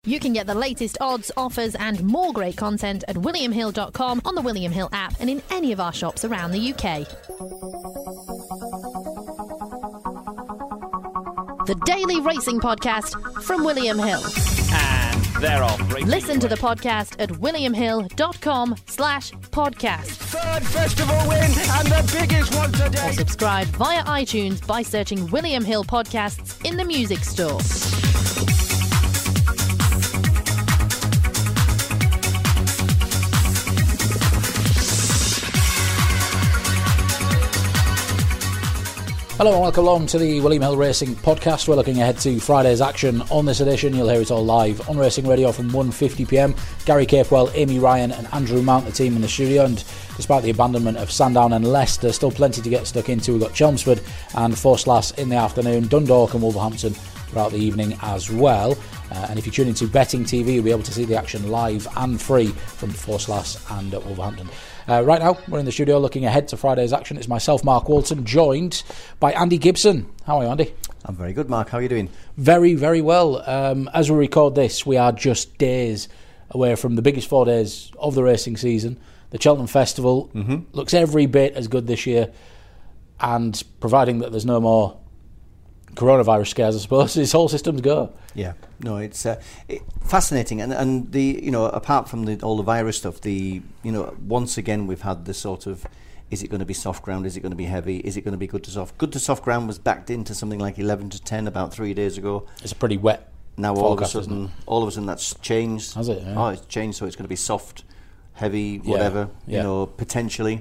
You can get the latest odds, offers and more great content at williamhill.com, on the William Hill app and in any of our shops around the UK. The Daily Racing Podcast from William Hill. And they're off. Listen to the podcast at williamhill.com/podcast. Third festival win and the biggest one today. Or subscribe via iTunes by searching William Hill Podcasts in the music store. Hello and welcome along to the William Hill Racing Podcast. We're looking ahead to Friday's action on this edition. You'll hear it all live on Racing Radio from 1:50pm. Gary Capewell, Amy Ryan and Andrew Mount, the team in the studio. And despite the abandonment of Sandown and Leicester, still plenty to get stuck into. We've got Chelmsford and Forcelass in the afternoon, Dundalk and Wolverhampton throughout the evening as well. And if you tune into Betting TV, you'll be able to see the action live and free from Forcelass and Wolverhampton. Right now, we're in the studio looking ahead to Friday's action. It's myself, Mark Walton, joined by Andy Gibson. How are you, Andy? I'm very good, Mark. How are you doing? Very, very well. As we record this, we are just days away from the biggest 4 days of the racing season. The Cheltenham Festival looks every bit as good this year, and providing that there's no more coronavirus scares, I suppose, this whole system's go. Yeah, no, it's fascinating, and the apart from all the virus stuff, once again we've had this sort of, is it going to be soft ground? Is it going to be heavy? Is it going to be good to soft? Good to soft ground was backed into something like 11 to 10 about 3 days ago. It's a pretty wet. Now forecast, all of a sudden that's changed. Has it? Yeah. Oh, it's changed, so it's going to be soft, heavy, whatever. Yeah. Potentially.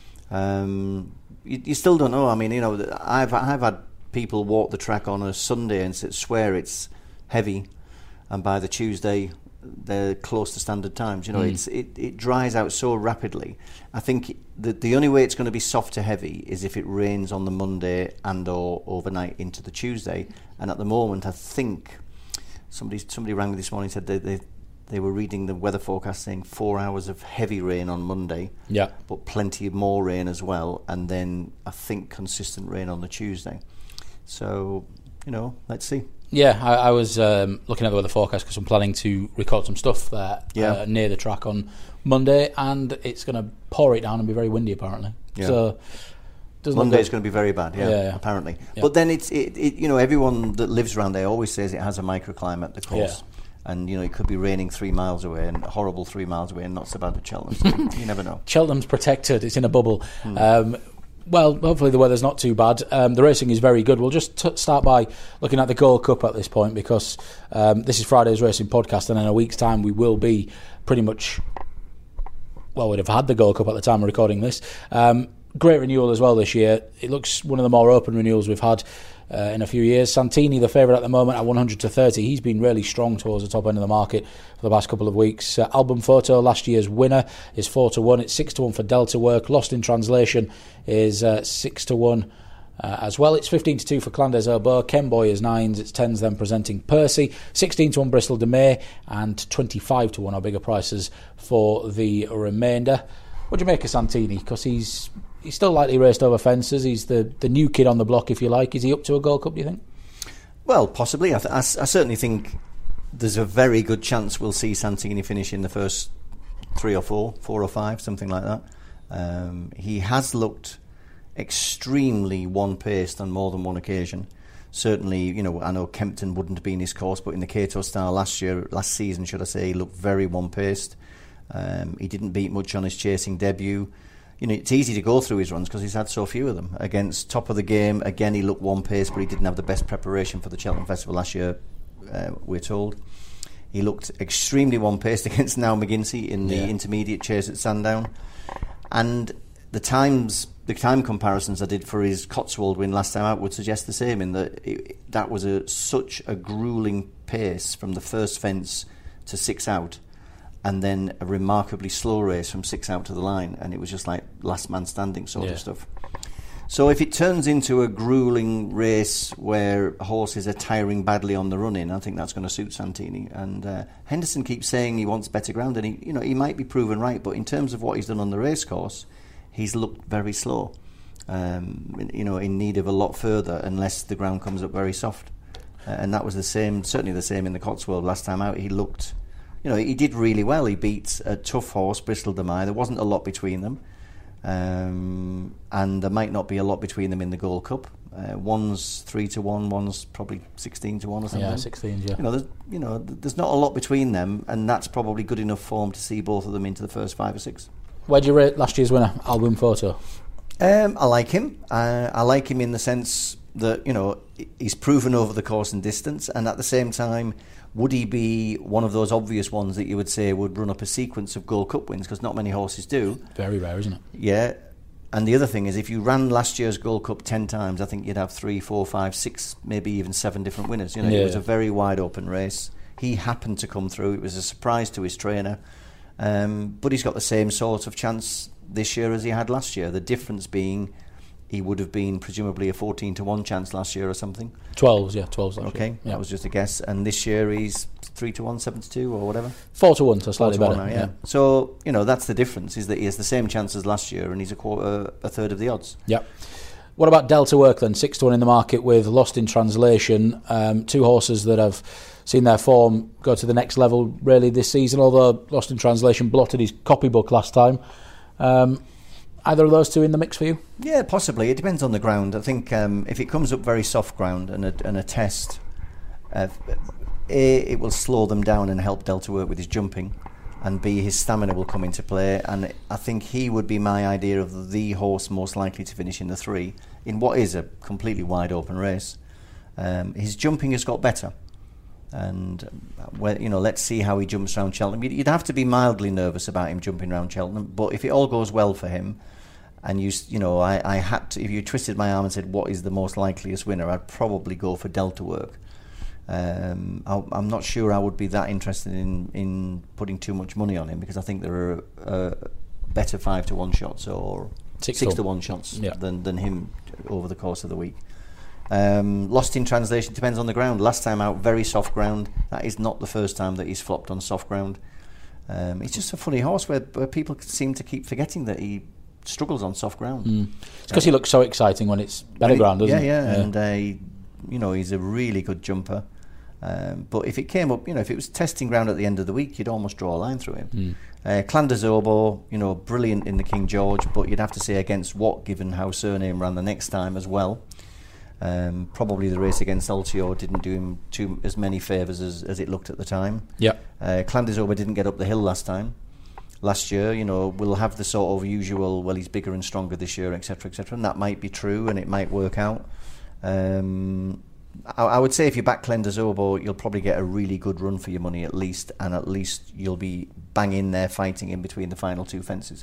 You still don't know. I mean, I've had people walk the track on a Sunday and swear it's heavy, and by the Tuesday they're close to standard times. It dries out so rapidly. I think the only way it's going to be soft to heavy is if it rains on the Monday and or overnight into the Tuesday. And at the moment, I think somebody rang me this morning and said they were reading the weather forecast saying 4 hours of heavy rain on Monday, but plenty more rain as well, and then I think consistent rain on the Tuesday. So, let's see. Yeah, I was looking at the weather forecast because I'm planning to record some stuff there near the track on Monday, and it's going to pour it down and be very windy apparently. Yeah. So Monday's going to be very bad, apparently. Yeah. But then it everyone that lives around there always says it has a microclimate, the course. Yeah. And, it could be raining 3 miles away and horrible 3 miles away and not so bad at Cheltenham. You never know. Cheltenham's protected. It's in a bubble. Well, hopefully the weather's not too bad. The racing is very good. We'll just start by looking at the Gold Cup at this point, because this is Friday's Racing Podcast, and in a week's time we will be pretty much, we'd have had the Gold Cup at the time of recording this. Great renewal as well this year. It looks one of the more open renewals we've had in a few years. Santini, the favourite at the moment, at 100 to 30. He's been really strong towards the top end of the market for the past couple of weeks. Album Photo, last year's winner, is 4 to 1. It's 6 to 1 for Delta Work. Lost in Translation is 6 to 1 as well. It's 15 to 2 for Clan des Obeaux. Kenboy is 9s. It's 10s then presenting Percy. 16 to 1 Bristol de May, and 25 to 1 are bigger prices for the remainder. What do you make of Santini? Because he's still lightly raced over fences. He's the new kid on the block, if you like. Is he up to a Gold Cup, do you think? Well, possibly. I certainly think there's a very good chance we'll see Santini finish in the first 3 or 4 or 5, something like that. He has looked extremely one-paced on more than one occasion. Certainly, I know Kempton wouldn't be in his course, but in the Cato Star last season, should I say, he looked very one-paced. He didn't beat much on his chasing debut. It's easy to go through his runs because he's had so few of them. Against top of the game, again, he looked one pace, but he didn't have the best preparation for the Cheltenham Festival last year, we're told. He looked extremely one-paced against Now McGinty in the intermediate chase at Sandown. And the time comparisons I did for his Cotswold win last time out would suggest the same, in that that was such a gruelling pace from the first fence to 6 out, and then a remarkably slow race from 6 out to the line, and it was just like last man standing sort of stuff. So if it turns into a gruelling race where horses are tiring badly on the run-in, I think that's going to suit Santini. And Henderson keeps saying he wants better ground, and he might be proven right, but in terms of what he's done on the racecourse, he's looked very slow. In need of a lot further, unless the ground comes up very soft. and that was certainly the same in the Cotswold last time out. He looked, he did really well. He beat a tough horse, Bristol de Mai. There wasn't a lot between them, and there might not be a lot between them in the Gold Cup. One's 3-1, one's probably 16-1 or something. Yeah, 16, yeah. There's not a lot between them, and that's probably good enough form to see both of them into the first 5 or 6. Where do you rate last year's winner, Album Photo? I like him. I like him in the sense that, he's proven over the course and distance, and at the same time, would he be one of those obvious ones that you would say would run up a sequence of Gold Cup wins, because not many horses do. Very rare, isn't it? Yeah. And the other thing is, if you ran last year's Gold Cup 10 times, I think you'd have 3, 4, 5, 6, maybe even 7 different winners. It was a very wide open race. He happened to come through. It was a surprise to his trainer. But he's got the same sort of chance this year as he had last year. The difference being, he would have been presumably a 14-1 chance last year or something. 12s last year. Okay, that was just a guess. And this year he's 3-1, 7-2 or whatever. 4-1, so slightly better. Now, yeah. So, that's the difference, is that he has the same chance as last year, and he's a third of the odds. Yeah. What about Delta Work then? 6-1 in the market with Lost in Translation. 2 horses that have seen their form go to the next level really this season, although Lost in Translation blotted his copybook last time. Either of those 2 in the mix for you? Yeah, possibly. It depends on the ground. I think if it comes up very soft ground and a test, it will slow them down and help Delta Work with his jumping, and B, his stamina will come into play, and I think he would be my idea of the horse most likely to finish in the 3 in what is a completely wide open race. His jumping has got better, and let's see how he jumps around Cheltenham. You'd have to be mildly nervous about him jumping around Cheltenham, but if it all goes well for him, and I had to, if you twisted my arm and said what is the most likeliest winner, I'd probably go for Delta Work. I'm not sure I would be that interested in putting too much money on him, because I think there are better 5-1 shots or 6-1 shots than him over the course of the week. Lost in Translation depends on the ground. Last time out, very soft ground. That is not the first time that he's flopped on soft ground. It's just a funny horse where people seem to keep forgetting that he struggles on soft ground. It's because he looks so exciting when it's better ground, doesn't he? Yeah, and he's a really good jumper. But if it came up, if it was testing ground at the end of the week, you'd almost draw a line through him. Clan des Obeaux, brilliant in the King George, but you'd have to say against what, given how Surname ran the next time as well. Probably the race against Altior didn't do him as many favours as it looked at the time. Clan des Obeaux didn't get up the hill last year. We'll have the sort of usual, well, he's bigger and stronger this year, etc., etc., and that might be true, and it might work out. I would say if you back Clan des Obeaux, you'll probably get a really good run for your money at least, and at least you'll be bang in there fighting in between the final 2 fences.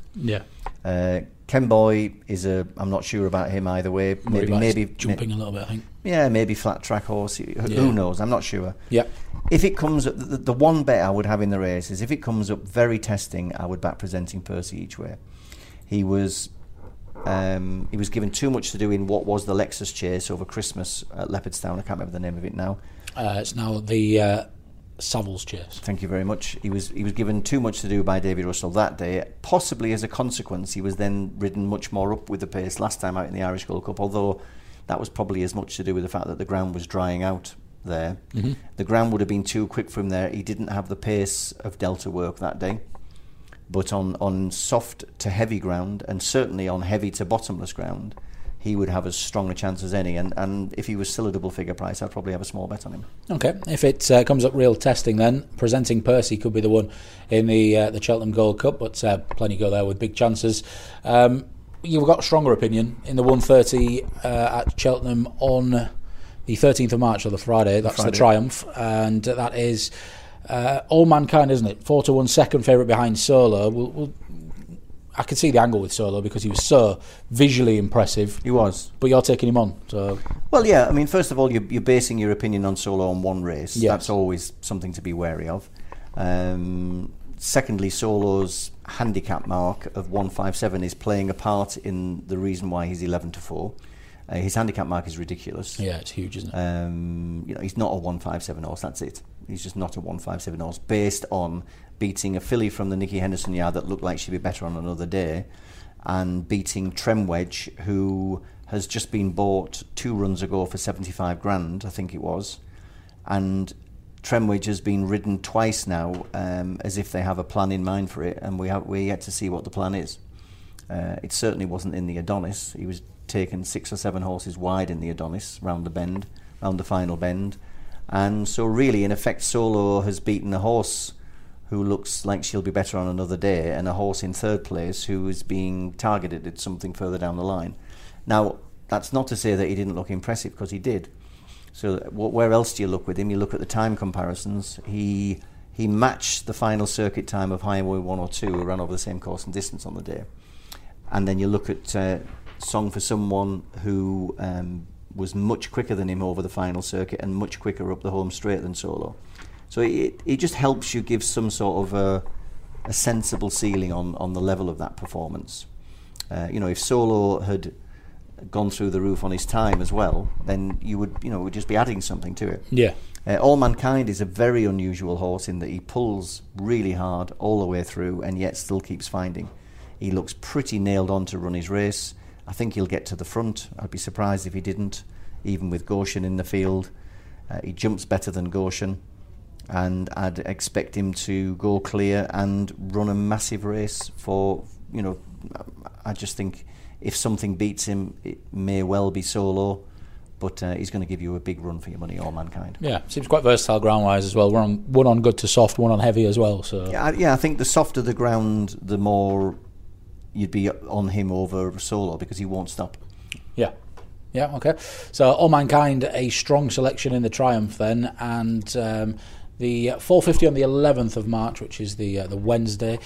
Kenboy I'm not sure about him either way. Maybe jumping a little bit, I think. Yeah, maybe flat track horse. Who knows? I'm not sure. Yeah. If it comes up, the one bet I would have in the race is if it comes up very testing, I would back Presenting Percy each way. He was given too much to do in what was the Lexus Chase over Christmas at Leopardstown. I can't remember the name of it now. It's now the Savills Chase. Thank you very much. He was given too much to do by David Russell that day. Possibly as a consequence, he was then ridden much more up with the pace last time out in the Irish Gold Cup, although that was probably as much to do with the fact that the ground was drying out there. The ground would have been too quick for him there. He didn't have the pace of Delta Work that day. But on soft to heavy ground, and certainly on heavy to bottomless ground, he would have as strong a chance as any. And if he was still a double figure price, I'd probably have a small bet on him. Okay, if it comes up real testing, then Presenting Percy could be the one in the Cheltenham Gold Cup, but plenty go there with big chances. You've got a stronger opinion in the 130 at Cheltenham on the 13th of March, or the Friday. That's the Triumph, and that is All Mankind, isn't it? 4-1 second favourite behind Solo. I could see the angle with Solo because he was so visually impressive. He was. But you're taking him on. So. Well, yeah, I mean, first of all, you're basing your opinion on Solo on one race. Yes. That's always something to be wary of. Secondly, Solo's handicap mark of 157 is playing a part in the reason why he's 11-4. His handicap mark is ridiculous. Yeah, it's huge, isn't it? He's not a 157 horse, that's it. He's just not a 157 horse, based on beating a filly from the Nicky Henderson yard that looked like she'd be better on another day, and beating Tremwedge, who has just been bought 2 runs ago for 75 grand, I think it was. and Tremwich has been ridden twice now, as if they have a plan in mind for it, and we're yet to see what the plan is. It certainly wasn't in the Adonis. He was taken 6 or 7 horses wide in the Adonis round the final bend, and so really in effect Solo has beaten a horse who looks like she'll be better on another day, and a horse in third place who is being targeted at something further down the line. Now that's not to say that he didn't look impressive, because he did. So where else do you look with him? You look at the time comparisons. He matched the final circuit time of Highway 102, who ran over the same course and distance on the day. And then you look at Song for Someone, who was much quicker than him over the final circuit and much quicker up the home straight than Solo. So it just helps you give some sort of a sensible ceiling on the level of that performance. If Solo had gone through the roof on his time as well, then you would just be adding something to it. Yeah. All Mankind is a very unusual horse in that he pulls really hard all the way through and yet still keeps finding. He looks pretty nailed on to run his race. I think he'll get to the front. I'd be surprised if he didn't, even with Goshen in the field. He jumps better than Goshen, and I'd expect him to go clear and run a massive race for, I just think if something beats him, it may well be Solo, but he's going to give you a big run for your money, All Mankind. Yeah, seems quite versatile ground-wise as well. One on good to soft, one on heavy as well. So I think the softer the ground, the more you'd be on him over Solo, because he won't stop. Yeah, okay. So All Mankind, a strong selection in the Triumph then, and the 450 on the 11th of March, which is the Wednesday.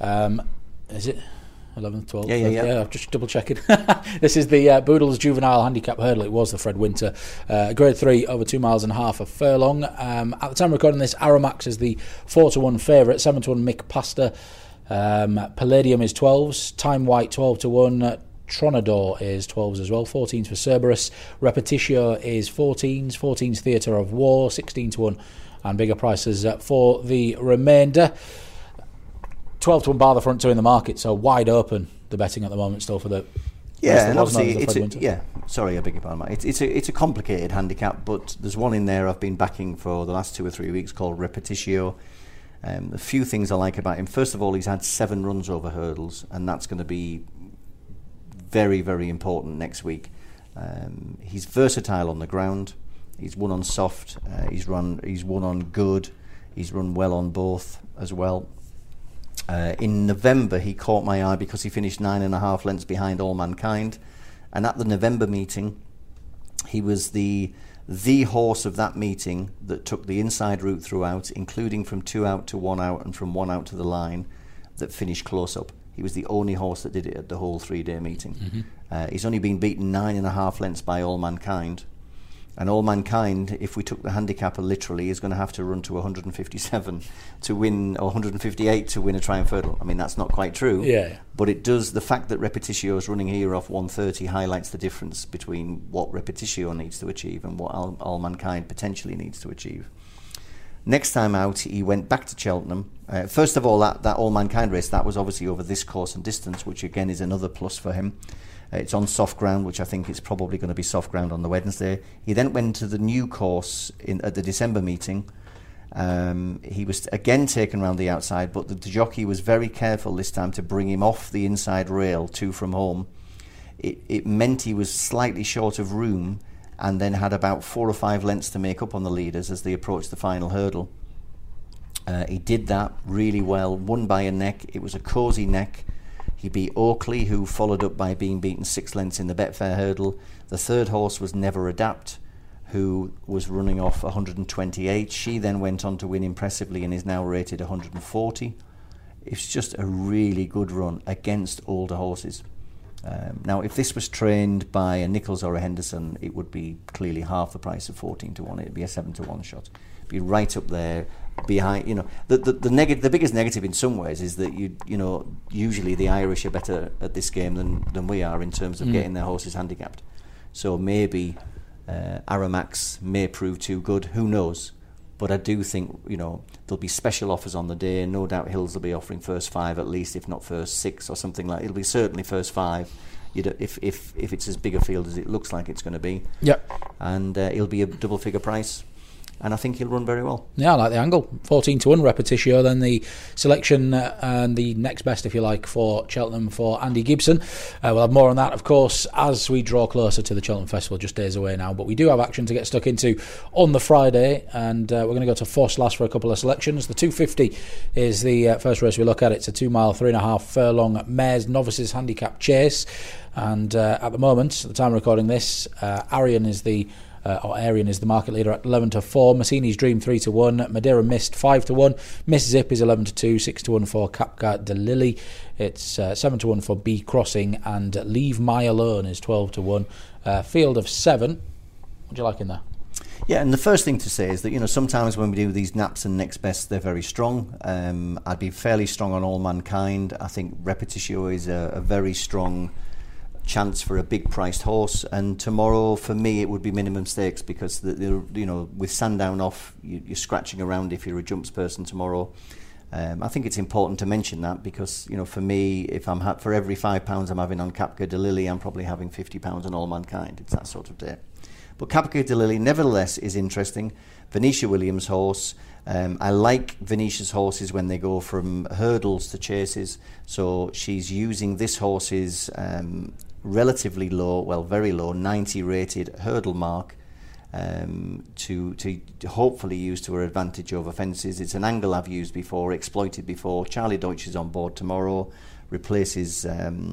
Is it 11th, 12th? Yeah, just double checking. This is the Boodles Juvenile Handicap Hurdle. It was the Fred Winter. Grade 3 over 2.5 miles a furlong. At the time of recording this, Aramax is the 4-1 favourite, 7-1 Mick Pastor. Palladium is 12s, Time White 12-1, Tronador is 12s as well, 14s for Cerberus, Repetitio is 14s Theatre of War, 16-1, and bigger prices for the remainder. 12-1 bar the front two in the market, so wide open the betting at the moment still for the... Yeah, and obviously I beg your pardon, mate. It's a complicated handicap, but there's one in there I've been backing for the last 2 or 3 weeks called Repetitio. A few things I like about him. First of all, he's had 7 runs over hurdles, and that's going to be very, very important next week. He's versatile on the ground. He's won on soft. He's won on good. He's run well on both as well. In November, he caught my eye because he finished 9.5 lengths behind All Mankind, and at the November meeting, he was the horse of that meeting that took the inside route throughout, including from 2 out to 1 out and from 1 out to the line, that finished close up. He was the only horse that did it at the whole 3-day meeting. He's only been beaten 9.5 lengths by All Mankind. And All Mankind, if we took the handicapper literally, is going to have to run to 157 to win, or 158 to win a Triumph Hurdle. I mean, that's not quite true. Yeah. But it does. The fact that Repetitio is running here off 130 highlights the difference between what Repetitio needs to achieve and what All Mankind potentially needs to achieve. Next time out, he went back to Cheltenham. First of all, that All Mankind race, that was obviously over this course and distance, which again is another plus for him. It's on soft ground, which I think is probably going to be soft ground on the Wednesday. He then went to the new course at the December meeting. He was again taken round the outside, but the jockey was very careful this time to bring him off the inside rail, 2 from home. It meant he was slightly short of room, and then had about 4 or 5 lengths to make up on the leaders as they approached the final hurdle. He did that really well, won by a neck. It was a cosy neck. He beat Oakley, who followed up by being beaten 6 lengths in the Betfair hurdle. The third horse was Never Adapt, who was running off 128. She then went on to win impressively and is now rated 140. It's just a really good run against older horses. Now, if this was trained by a Nichols or a Henderson, it would be clearly half the price of 14-1. It'd be a 7-1 shot. It'd be right up there behind. The biggest negative in some ways is that usually the Irish are better at this game than we are in terms of getting their horses handicapped. So maybe Aramax may prove too good. Who knows? But I do think there'll be special offers on the day. No doubt Hills will be offering first 5 at least, if not first 6 or something like. It'll be certainly first 5. If it's as big a field as it looks like it's going to be. Yep. And it'll be a double figure price. and I think he'll run very well. Yeah, I like the angle. 14-1 Repetitio, then the selection and the next best, if you like, for Cheltenham for Andy Gibson. We'll have more on that, of course, as we draw closer to the Cheltenham Festival, just days away now. But we do have action to get stuck into on the Friday, and we're going to go to Force-Lass for a couple of selections. The 250 is the first race we look at. It's a 2 mile, 3.5 furlong mares novices handicap chase. And at the moment, at the time of recording this, Arian is the market leader at 11-4. Massini's Dream 3-1. Madeira Mist 5-1. Miss Zip is 11-2. 6-1 for Capca de Lily. It's 7-1 for B Crossing, and Leave My Alone is 12-1. Field of 7. What do you like in there? Yeah, and the first thing to say is that, sometimes when we do these naps and next best, they're very strong. I'd be fairly strong on All Mankind. I think Repetitio is a very strong chance for a big priced horse, and tomorrow for me it would be minimum stakes, because with Sandown off, you're scratching around if you're a jumps person tomorrow. I think it's important to mention that, because for me, if I'm for every £5 I'm having on Capca de Lily, I'm probably having £50 on All Mankind. It's that sort of day. But Capca de Lily nevertheless is interesting. Venetia Williams' horse. I like Venetia's horses when they go from hurdles to chases, so she's using this horse's relatively low, well, very low, 90 rated hurdle mark to hopefully use to her advantage over fences. It's an angle I've used before, exploited before. Charlie Deutsch is on board tomorrow, replaces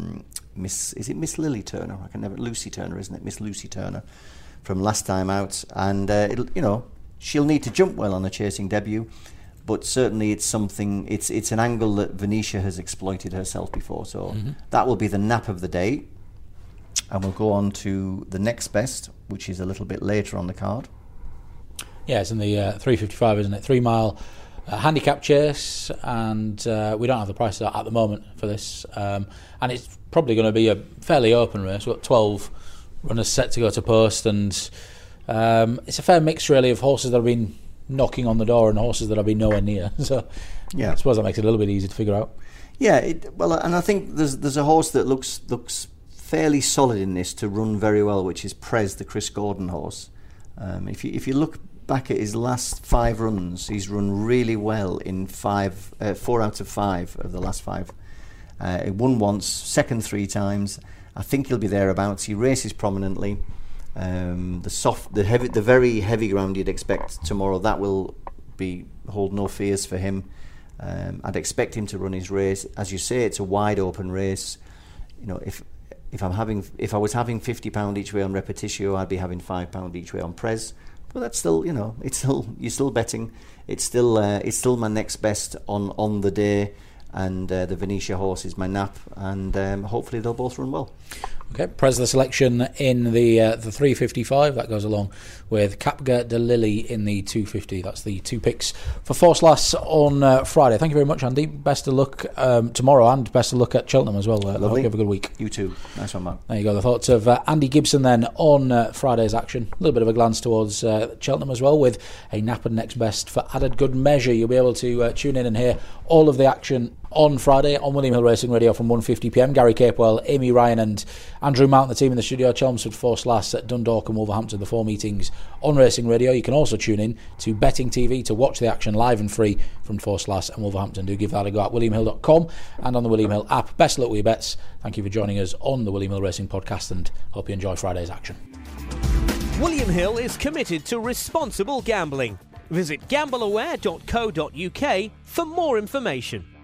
Miss Lily Turner? Lucy Turner, isn't it? Miss Lucy Turner from last time out, and she'll need to jump well on a chasing debut, but certainly it's something. It's an angle that Venetia has exploited herself before, so that will be the nap of the day. And we'll go on to the next best, which is a little bit later on the card. Yeah, it's in the 355, isn't it? 3 mile handicap chase, and we don't have the prices at the moment for this. And it's probably going to be a fairly open race. We've got 12 runners set to go to post, and it's a fair mix, really, of horses that have been knocking on the door and horses that have been nowhere near. So yeah, I suppose that makes it a little bit easy to figure out. Yeah, and I think there's a horse that looks fairly solid in this to run very well, which is Prez, the Chris Gordon horse. If you look back at his last 5 runs, he's run really well in 4 out of 5 of the last 5. He won once, second 3 times. I think he'll be thereabouts. He races prominently. The very heavy ground you'd expect tomorrow, that will hold no fears for him. I'd expect him to run his race. As you say, it's a wide open race. If I was having £50 each way on Repetitio, I'd be having £5 each way on Prez. But that's still, you're still betting. It's still my next best on the day, and the Venetia horse is my nap, and hopefully they'll both run well. Okay, Prez the selection in the 355. That goes along with Capca de Lily in the 250. That's the 2 picks for Force-Lass on Friday. Thank you very much, Andy. Best of luck tomorrow, and best of luck at Cheltenham as well. I hope you have a good week. You too. Nice one, Mark. There you go. The thoughts of Andy Gibson then on Friday's action. A little bit of a glance towards Cheltenham as well, with a nap and next best for added good measure. You'll be able to tune in and hear all of the action on Friday on William Hill Racing Radio from 1:50pm. Gary Capewell, Amy Ryan and Andrew Mount, the team in the studio. Chelmsford, Force-Lass, at Dundalk and Wolverhampton, the 4 meetings on Racing Radio. You can also tune in to Betting TV to watch the action live and free from Force-Lass and Wolverhampton. Do give that a go at williamhill.com and on the William Hill app. Best of luck with your bets. Thank you for joining us on the William Hill Racing Podcast, and hope you enjoy Friday's action. William Hill is committed to responsible gambling. Visit gambleaware.co.uk for more information.